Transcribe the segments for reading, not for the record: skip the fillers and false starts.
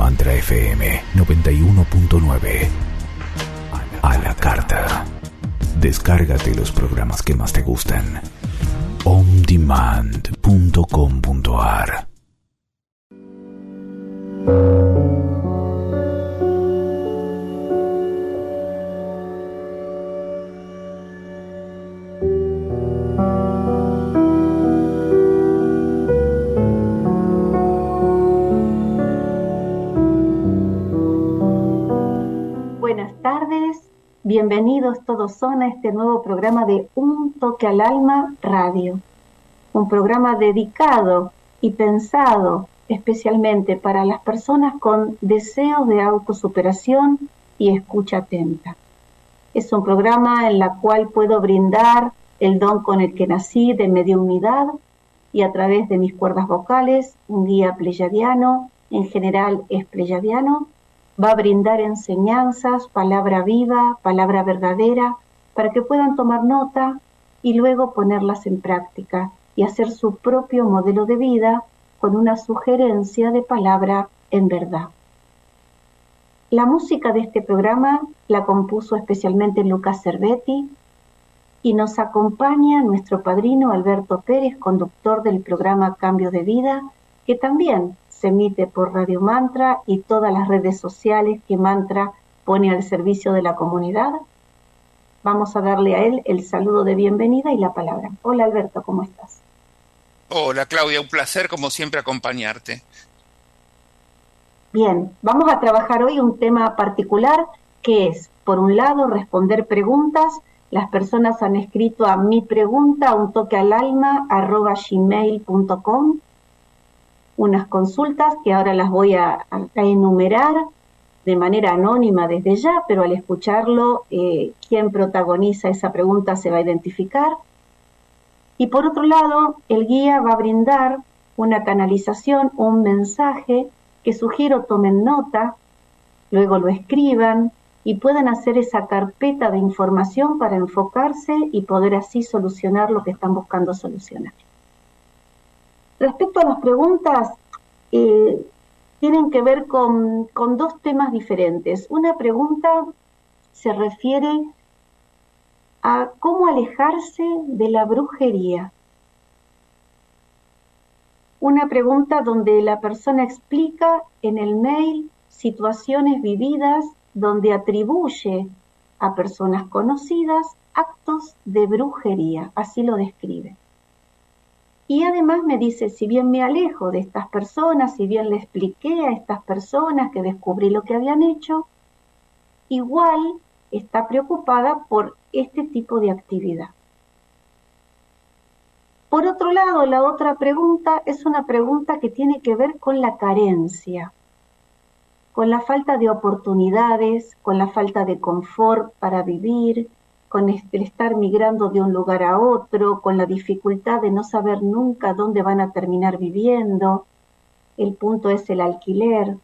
Mantra FM 91.9. A la carta. Descárgate los programas que más te gustan. ondemand.com.ar. Buenas tardes, bienvenidos todos son a este nuevo programa de Un Toque al Alma Radio, un programa dedicado y pensado especialmente para las personas con deseos de autosuperación y escucha atenta. Es un programa en el cual puedo brindar el don con el que nací de mediunidad y a través de mis cuerdas vocales, un guía pleyadiano, en general es pleyadiano, va a brindar enseñanzas, palabra viva, palabra verdadera, para que puedan tomar nota y luego ponerlas en práctica y hacer su propio modelo de vida con una sugerencia de palabra en verdad. La música de este programa la compuso especialmente Lucas Cervetti y nos acompaña nuestro padrino Alberto Pérez, conductor del programa Cambio de Vida, que también se emite por Radio Mantra y todas las redes sociales que Mantra pone al servicio de la comunidad. Vamos a darle a él el saludo de bienvenida y la palabra. Hola Alberto, ¿cómo estás? Hola Claudia, un placer como siempre acompañarte. Bien, vamos a trabajar hoy un tema particular que es, por un lado, responder preguntas. Las personas han escrito a mi pregunta, untoquealalma@gmail.com, unas consultas que ahora las voy a enumerar de manera anónima desde ya, pero al escucharlo, quien protagoniza esa pregunta se va a identificar. Y por otro lado, el guía va a brindar una canalización, un mensaje que sugiero tomen nota, luego lo escriban y puedan hacer esa carpeta de información para enfocarse y poder así solucionar lo que están buscando solucionar. Respecto a las preguntas, tienen que ver con dos temas diferentes. Una pregunta se refiere a cómo alejarse de la brujería. Una pregunta donde la persona explica en el mail situaciones vividas donde atribuye a personas conocidas actos de brujería, así lo describe. Y además me dice, si bien me alejo de estas personas, si bien le expliqué a estas personas que descubrí lo que habían hecho, igual está preocupada por este tipo de actividad. Por otro lado, la otra pregunta es una pregunta que tiene que ver con la carencia, con la falta de oportunidades, con la falta de confort para vivir, con el estar migrando de un lugar a otro, con la dificultad de no saber nunca dónde van a terminar viviendo. El punto es el alquiler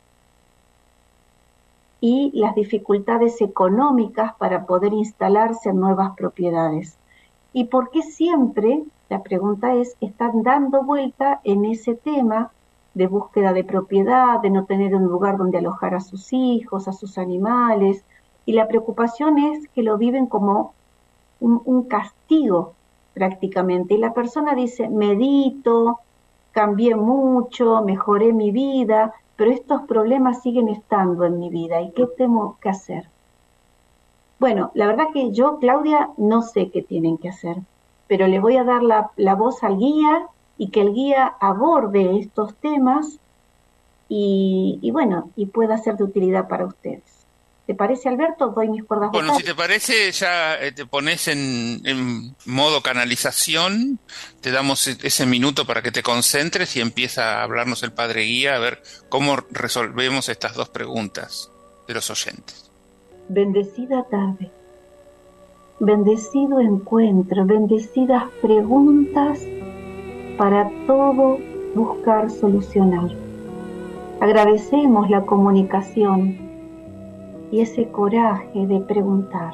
y las dificultades económicas para poder instalarse en nuevas propiedades. ¿Y por qué siempre, la pregunta es, están dando vuelta en ese tema de búsqueda de propiedad, de no tener un lugar donde alojar a sus hijos, a sus animales? Y la preocupación es que lo viven como un castigo prácticamente. Y la persona dice, medito, cambié mucho, mejoré mi vida, pero estos problemas siguen estando en mi vida. ¿Y qué tengo que hacer? Bueno, la verdad que yo, Claudia, no sé qué tienen que hacer, pero le voy a dar la voz al guía y que el guía aborde estos temas y bueno, y pueda ser de utilidad para ustedes. ¿Te parece, Alberto? Doy mis cuerdas vocales. Bueno, si te parece, ya te pones en modo canalización, te damos ese minuto para que te concentres y empieza a hablarnos el Padre Guía a ver cómo resolvemos estas dos preguntas de los oyentes. Bendecida tarde, bendecido encuentro, bendecidas preguntas para todo buscar solucionar. Agradecemos la comunicación y ese coraje de preguntar.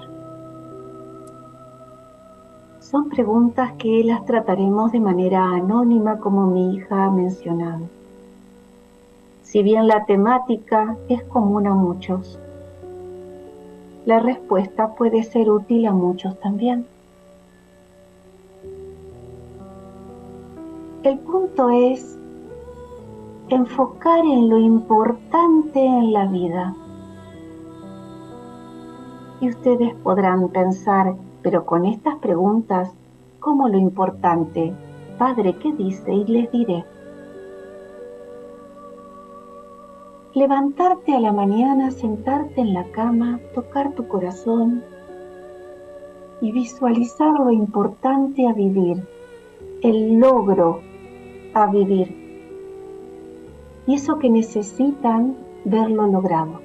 Son preguntas que las trataremos de manera anónima, como mi hija ha mencionado. Si bien la temática es común a muchos, la respuesta puede ser útil a muchos también. El punto es enfocar en lo importante en la vida. Y ustedes podrán pensar, pero con estas preguntas, ¿cómo lo importante? Padre, ¿qué dice? Y les diré. Levantarte a la mañana, sentarte en la cama, tocar tu corazón y visualizar lo importante a vivir, el logro a vivir. Y eso que necesitan verlo logrado.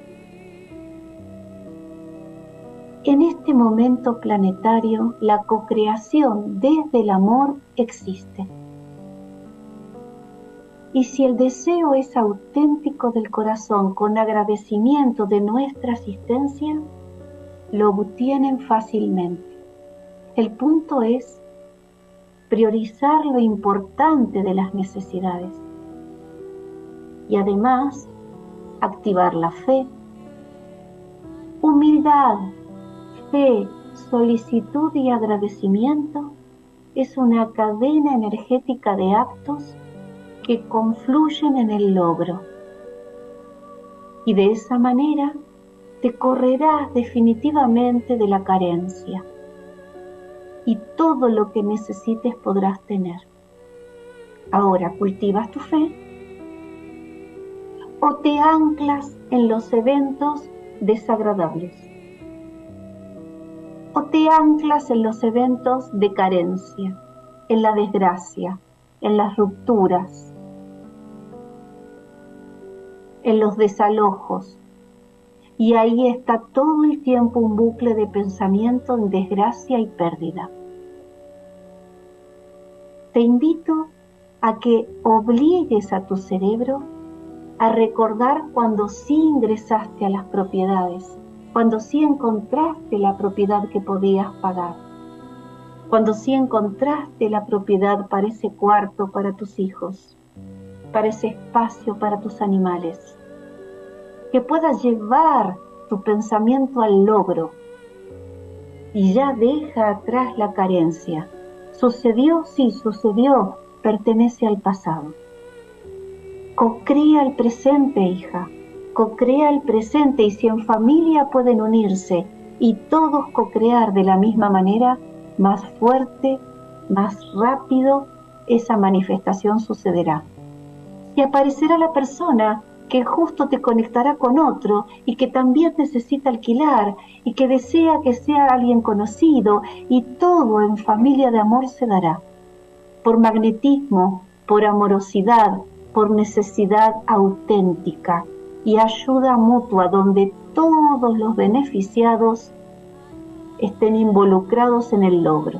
En este momento planetario, la cocreación desde el amor existe. Y si el deseo es auténtico del corazón, con agradecimiento de nuestra asistencia, lo obtienen fácilmente. El punto es priorizar lo importante de las necesidades. Y además, activar la fe, humildad, fe, solicitud y agradecimiento es una cadena energética de actos que confluyen en el logro. Y de esa manera te correrás definitivamente de la carencia. Y todo lo que necesites podrás tener. Ahora, ¿cultivas tu fe? ¿O te anclas en los eventos desagradables? ¿O te anclas en los eventos de carencia, en la desgracia, en las rupturas, en los desalojos? Y ahí está todo el tiempo un bucle de pensamiento en desgracia y pérdida. Te invito a que obligues a tu cerebro a recordar cuando sí ingresaste a las propiedades, cuando sí encontraste la propiedad que podías pagar, cuando sí encontraste la propiedad para ese cuarto para tus hijos, para ese espacio para tus animales, que puedas llevar tu pensamiento al logro y ya deja atrás la carencia. ¿Sucedió? Sí, sucedió, pertenece al pasado. Cocrea el presente, hija, cocrea el presente, y si en familia pueden unirse y todos cocrear de la misma manera, más fuerte, más rápido, esa manifestación sucederá. Y aparecerá la persona que justo te conectará con otro y que también necesita alquilar y que desea que sea alguien conocido, y todo en familia de amor se dará. Por magnetismo, por amorosidad, por necesidad auténtica y ayuda mutua donde todos los beneficiados estén involucrados en el logro.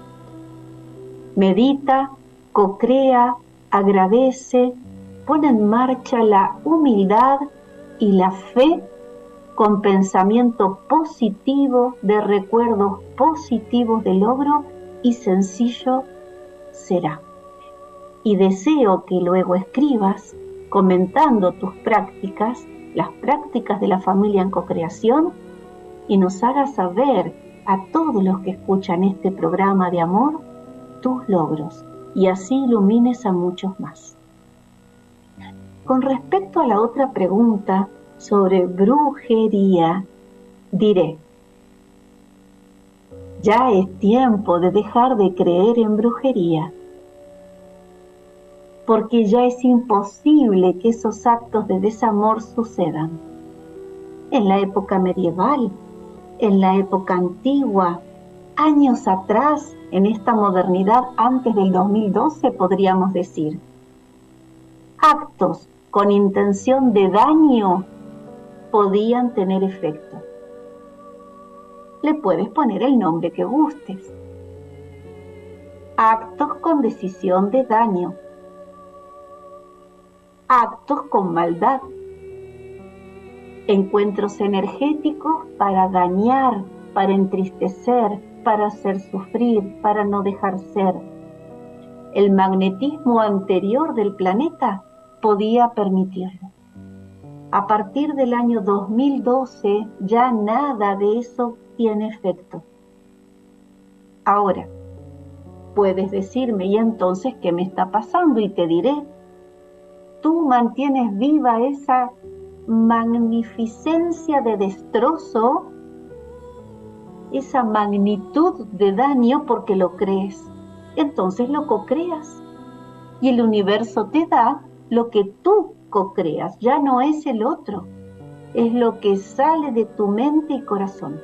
Medita, cocrea, agradece, pone en marcha la humildad y la fe con pensamiento positivo de recuerdos positivos de logro, y sencillo será. Y deseo que luego escribas comentando tus prácticas, las prácticas de la familia en cocreación, y nos hagas saber a todos los que escuchan este programa de amor tus logros, y así ilumines a muchos más. Con respecto a la otra pregunta sobre brujería, diré: ya es tiempo de dejar de creer en brujería, porque ya es imposible que esos actos de desamor sucedan. En la época medieval, en la época antigua, años atrás, en esta modernidad antes del 2012, podríamos decir, actos con intención de daño podían tener efecto. Le puedes poner el nombre que gustes. Actos con decisión de daño. Actos con maldad. Encuentros energéticos para dañar, para entristecer, para hacer sufrir, para no dejar ser. El magnetismo anterior del planeta podía permitirlo. A partir del año 2012 ya nada de eso tiene efecto. Ahora, puedes decirme, ¿y entonces qué me está pasando? Y te diré, tú mantienes viva esa magnificencia de destrozo, esa magnitud de daño porque lo crees. Entonces lo co-creas. Y el universo te da lo que tú co-creas, ya no es el otro, es lo que sale de tu mente y corazón.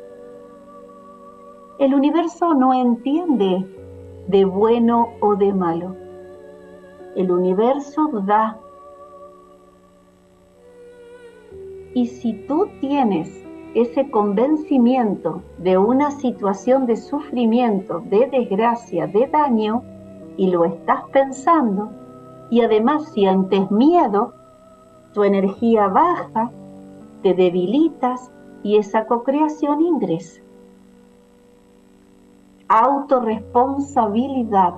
El universo no entiende de bueno o de malo. El universo da. Y si tú tienes ese convencimiento de una situación de sufrimiento, de desgracia, de daño, y lo estás pensando, y además sientes miedo, tu energía baja, te debilitas y esa cocreación ingresa. Autorresponsabilidad.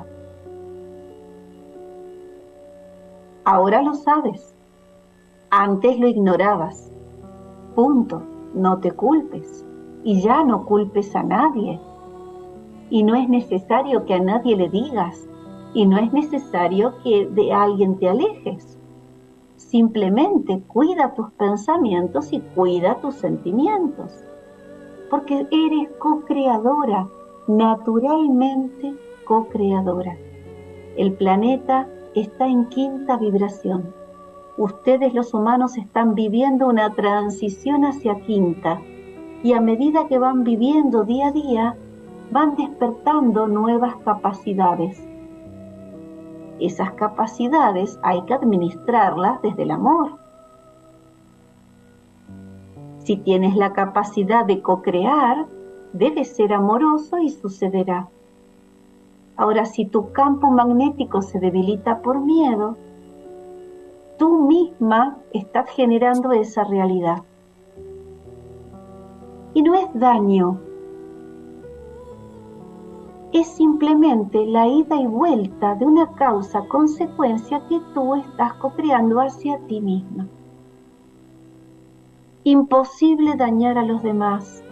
Ahora lo sabes. Antes lo ignorabas. Punto. No te culpes. Y ya no culpes a nadie. Y no es necesario que a nadie le digas. Y no es necesario que de alguien te alejes. Simplemente cuida tus pensamientos y cuida tus sentimientos. Porque eres co-creadora, naturalmente co-creadora. El planeta está en quinta vibración. Ustedes los humanos están viviendo una transición hacia quinta. Y a medida que van viviendo día a día, van despertando nuevas capacidades. Esas capacidades hay que administrarlas desde el amor. Si tienes la capacidad de co-crear, debes ser amoroso y sucederá. Ahora, si tu campo magnético se debilita por miedo, tú misma estás generando esa realidad. Y no es daño. Es simplemente la ida y vuelta de una causa-consecuencia que tú estás co-creando hacia ti misma. Imposible dañar a los demás.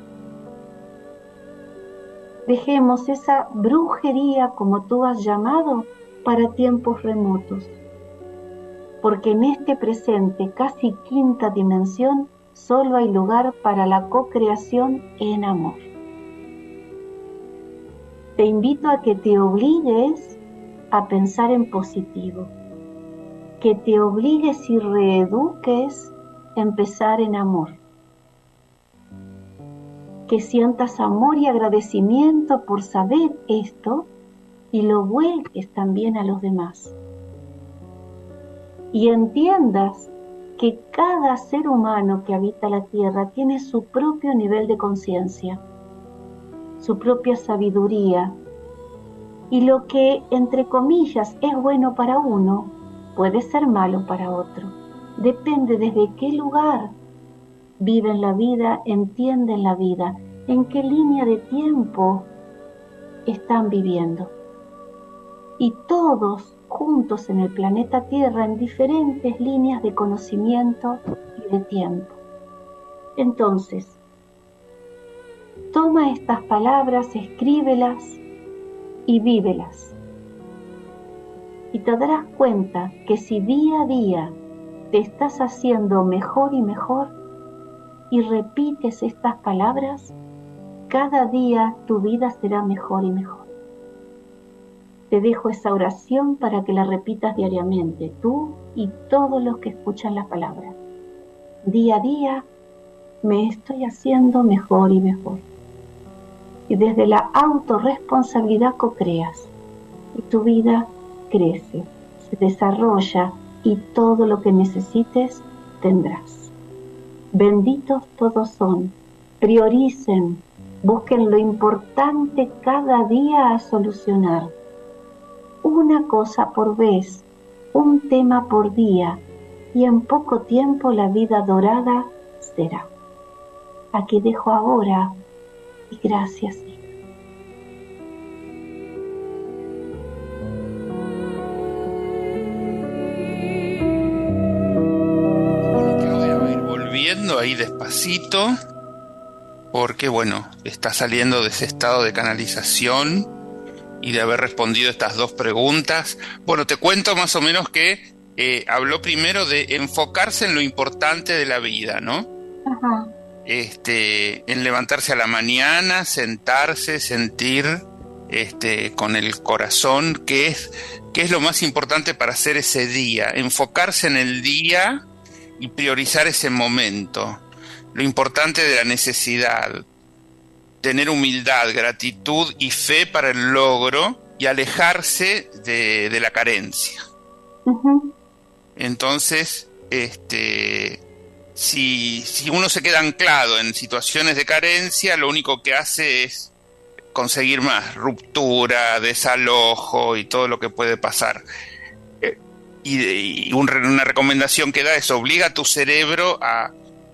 Dejemos esa brujería, como tú has llamado, para tiempos remotos. Porque en este presente, casi quinta dimensión, solo hay lugar para la co-creación en amor. Te invito a que te obligues a pensar en positivo, que te obligues y reeduques a empezar en amor, que sientas amor y agradecimiento por saber esto y lo vuelques también a los demás. Y entiendas que cada ser humano que habita la Tierra tiene su propio nivel de conciencia, su propia sabiduría, y lo que, entre comillas, es bueno para uno, puede ser malo para otro. Depende desde qué lugar viven la vida, entienden la vida, en qué línea de tiempo están viviendo. Y todos juntos en el planeta Tierra, en diferentes líneas de conocimiento y de tiempo. Entonces, toma estas palabras, escríbelas y vívelas. Y te darás cuenta que si día a día te estás haciendo mejor y mejor y repites estas palabras, cada día tu vida será mejor y mejor. Te dejo esa oración para que la repitas diariamente, tú y todos los que escuchan la palabra. Día a día me estoy haciendo mejor y mejor. Y desde la autorresponsabilidad co-creas. Y tu vida crece, se desarrolla y todo lo que necesites tendrás. Benditos todos son. Prioricen, busquen lo importante cada día a solucionar. Una cosa por vez, un tema por día, y en poco tiempo la vida dorada será. Aquí dejo ahora, y gracias. volviendo ahí despacito, porque bueno, está saliendo de ese estado de canalización y de haber respondido estas dos preguntas. Bueno, te cuento más o menos que habló primero de enfocarse en lo importante de la vida, ¿no? Ajá. En levantarse a la mañana, sentarse, sentir con el corazón qué es lo más importante para hacer ese día, enfocarse en el día y priorizar ese momento, lo importante de la necesidad, tener humildad, gratitud y fe para el logro y alejarse de la carencia. Uh-huh. Entonces, si uno se queda anclado en situaciones de carencia, lo único que hace es conseguir más ruptura, desalojo y todo lo que puede pasar. Y una recomendación que da es: obliga a tu cerebro a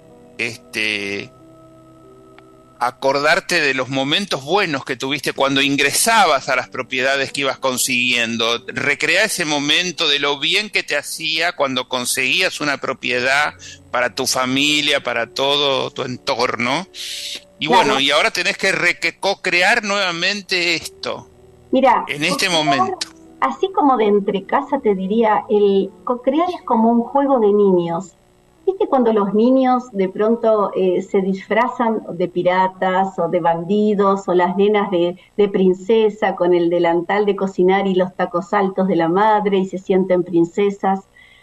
acordarte de los momentos buenos que tuviste cuando ingresabas a las propiedades que ibas consiguiendo. Recrea ese momento de lo bien que te hacía cuando conseguías una propiedad para tu familia, para todo tu entorno. Y claro. Bueno, y ahora tenés que co-crear nuevamente esto. Mira, en este momento. Así como de entre casa te diría, el co-crear es como un juego de niños. ¿Viste cuando los niños de pronto se disfrazan de piratas o de bandidos, o las nenas de princesa con el delantal de cocinar y los tacos altos de la madre y se sienten princesas?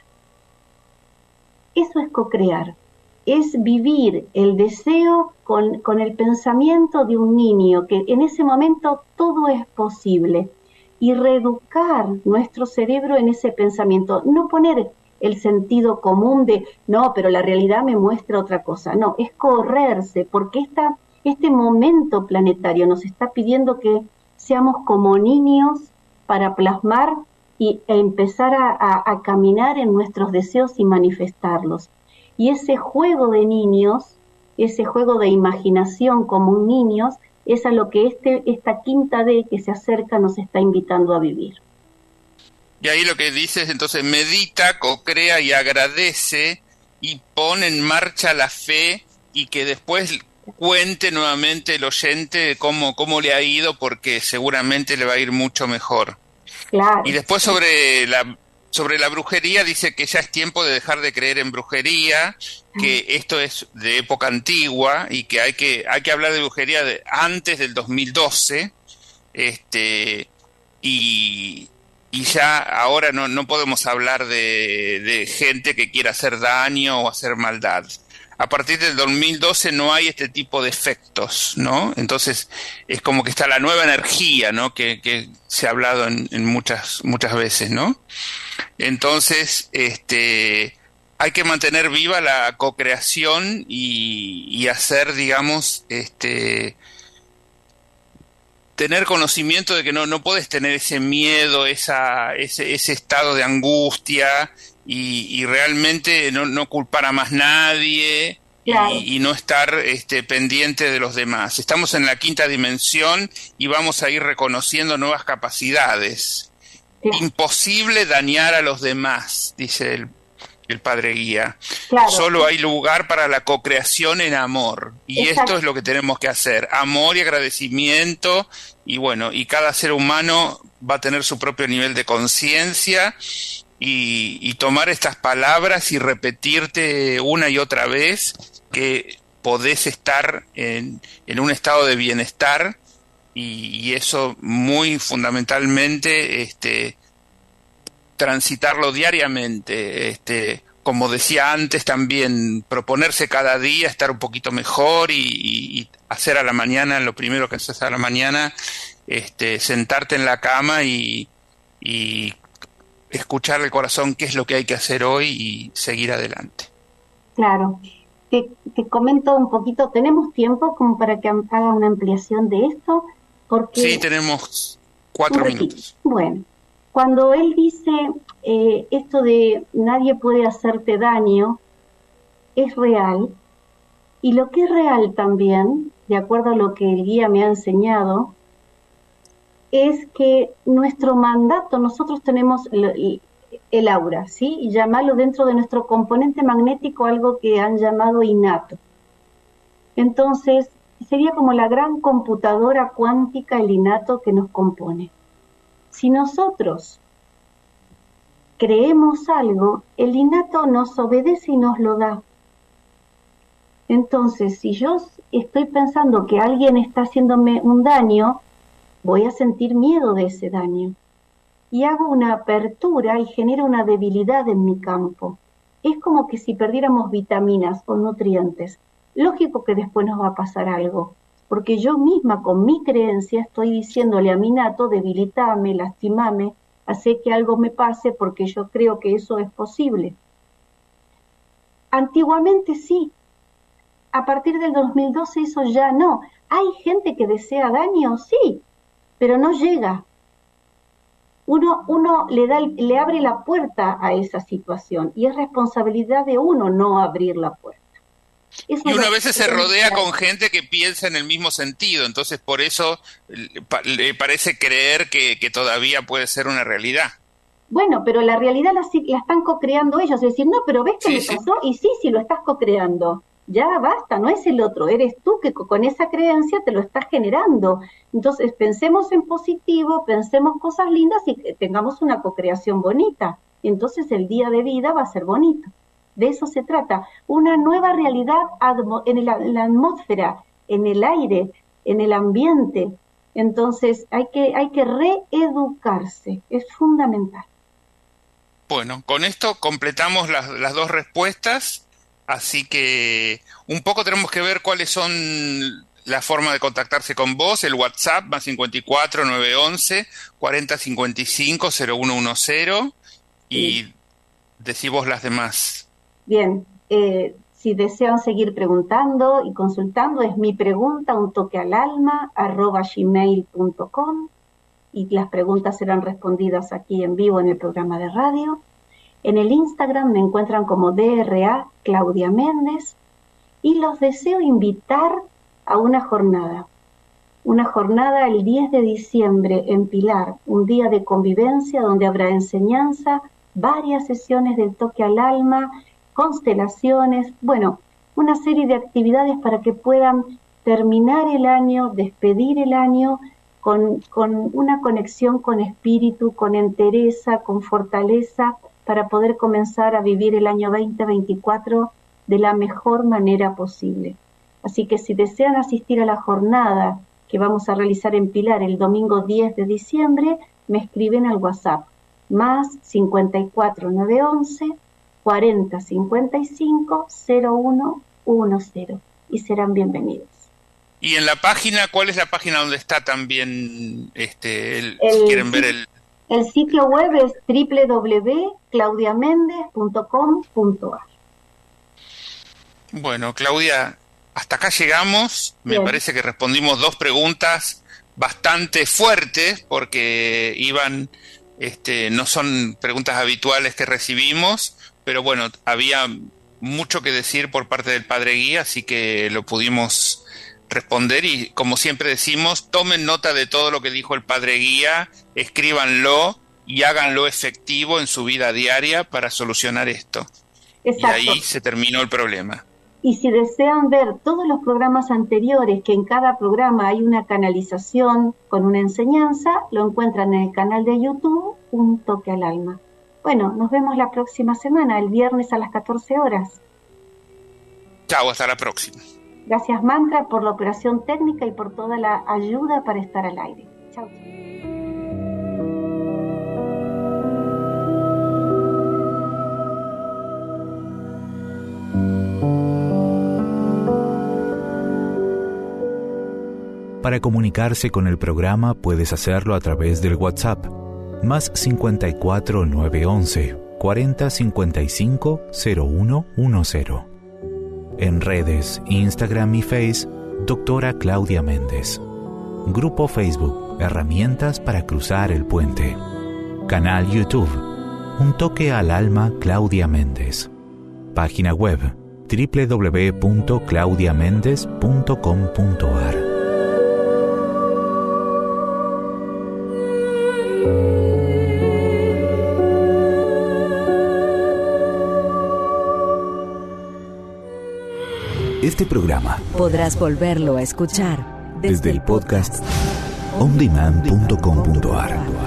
Eso es co-crear, es vivir el deseo con el pensamiento de un niño, que en ese momento todo es posible, y reeducar nuestro cerebro en ese pensamiento, no poner el sentido común de, no, pero la realidad me muestra otra cosa. No, es correrse, porque este momento planetario nos está pidiendo que seamos como niños para plasmar e empezar a caminar en nuestros deseos y manifestarlos. Y ese juego de niños, ese juego de imaginación como niños, es a lo que esta quinta D que se acerca nos está invitando a vivir. Y ahí lo que dices, entonces, medita, co-crea y agradece y pone en marcha la fe, y que después cuente nuevamente el oyente cómo le ha ido, porque seguramente le va a ir mucho mejor. Claro. Y después sobre la brujería, dice que ya es tiempo de dejar de creer en brujería, que esto es de época antigua y que hay que hablar de brujería antes del 2012, y ya ahora no podemos hablar de gente que quiera hacer daño o hacer maldad. A partir del 2012 no hay este tipo de efectos, ¿no? Entonces es como que está la nueva energía, ¿no? Que se ha hablado en muchas veces, ¿no? Entonces, hay que mantener viva la co-creación y hacer, digamos, tener conocimiento de que no puedes tener ese miedo, ese estado de angustia, y realmente no culpar a más nadie. Claro. Y no estar pendiente de los demás. Estamos en la quinta dimensión y vamos a ir reconociendo nuevas capacidades. Claro. Imposible dañar a los demás, dice el Padre Guía. Claro. Solo hay lugar para la co-creación en amor. Y exacto. Esto es lo que tenemos que hacer. Amor y agradecimiento. Y bueno, y cada ser humano va a tener su propio nivel de conciencia. Y tomar estas palabras y repetirte una y otra vez que podés estar en un estado de bienestar, y eso muy fundamentalmente transitarlo diariamente, como decía antes también, proponerse cada día estar un poquito mejor y hacer a la mañana, lo primero que haces a la mañana, sentarte en la cama y escuchar el corazón qué es lo que hay que hacer hoy y seguir adelante. Claro. Te comento un poquito, ¿tenemos tiempo como para que haga una ampliación de esto? Porque sí, tenemos 4 minutos. Bueno, cuando él dice esto de nadie puede hacerte daño, es real, y lo que es real también, de acuerdo a lo que el guía me ha enseñado, es que nuestro mandato, nosotros tenemos el aura, ¿sí? Y llamarlo dentro de nuestro componente magnético algo que han llamado innato. Entonces, sería como la gran computadora cuántica, el innato que nos compone. Si nosotros creemos algo, el innato nos obedece y nos lo da. Entonces, si yo estoy pensando que alguien está haciéndome un daño, voy a sentir miedo de ese daño. Y hago una apertura y genero una debilidad en mi campo. Es como que si perdiéramos vitaminas o nutrientes. Lógico que después nos va a pasar algo, porque yo misma con mi creencia estoy diciéndole a mi innato, debilitame, lastimame, hace que algo me pase porque yo creo que eso es posible. Antiguamente sí, a partir del 2012 eso ya no. ¿Hay gente que desea daño? Sí, pero no llega. Uno le abre la puerta a esa situación y es responsabilidad de uno no abrir la puerta. Eso y uno a veces se rodea con gente que piensa en el mismo sentido, entonces por eso le parece creer que todavía puede ser una realidad. Bueno, pero la realidad la están co-creando ellos, es decir, no, pero ¿ves qué me pasó? Y sí, lo estás co-creando. Ya basta, no es el otro, eres tú que con esa creencia te lo estás generando. Entonces pensemos en positivo, pensemos cosas lindas y tengamos una co-creación bonita. Entonces el día de vida va a ser bonito. De eso se trata, una nueva realidad en la atmósfera, en el aire, en el ambiente. Entonces hay que reeducarse, es fundamental. Bueno, con esto completamos las dos respuestas, así que un poco tenemos que ver cuáles son la forma de contactarse con vos, el WhatsApp más 54 911 40 55 0110 y decí vos las demás. Bien, si desean seguir preguntando y consultando, es mi pregunta, untoquealalma@gmail.com y las preguntas serán respondidas aquí en vivo en el programa de radio. En el Instagram me encuentran como DRA Claudia Méndez y los deseo invitar a una jornada el 10 de diciembre en Pilar, un día de convivencia donde habrá enseñanza, varias sesiones del toque al alma, constelaciones, bueno, una serie de actividades para que puedan terminar el año, despedir el año con una conexión con espíritu, con entereza, con fortaleza, para poder comenzar a vivir el año 2024 de la mejor manera posible. Así que si desean asistir a la jornada que vamos a realizar en Pilar el domingo 10 de diciembre, me escriben al WhatsApp, más 54 911 40 55 0110 y serán bienvenidos. Y en la página, ¿cuál es la página donde está también, si quieren ver el... El sitio web es www.claudiamendez.com.ar. Bueno, Claudia, hasta acá llegamos. Me parece que respondimos dos preguntas bastante fuertes porque no son preguntas habituales que recibimos, pero bueno, había mucho que decir por parte del Padre Guía, así que lo pudimos responder y como siempre decimos, tomen nota de todo lo que dijo el Padre Guía, escríbanlo y háganlo efectivo en su vida diaria para solucionar esto. Exacto. Y ahí se terminó el problema. Y si desean ver todos los programas anteriores, que en cada programa hay una canalización con una enseñanza, lo encuentran en el canal de YouTube, Un Toque al Alma. Bueno, nos vemos la próxima semana, el viernes a las 14 horas. Chao, hasta la próxima. Gracias, Mantra, por la operación técnica y por toda la ayuda para estar al aire. Chao. Para comunicarse con el programa puedes hacerlo a través del WhatsApp, más 54 911 40 55 0110. En redes, Instagram y Face, Doctora Claudia Méndez. Grupo Facebook, Herramientas para cruzar el puente. Canal YouTube, Un Toque al Alma Claudia Méndez. Página web, www.claudiamendez.com.ar. Este programa podrás volverlo a escuchar desde el podcast ondemand.com.ar.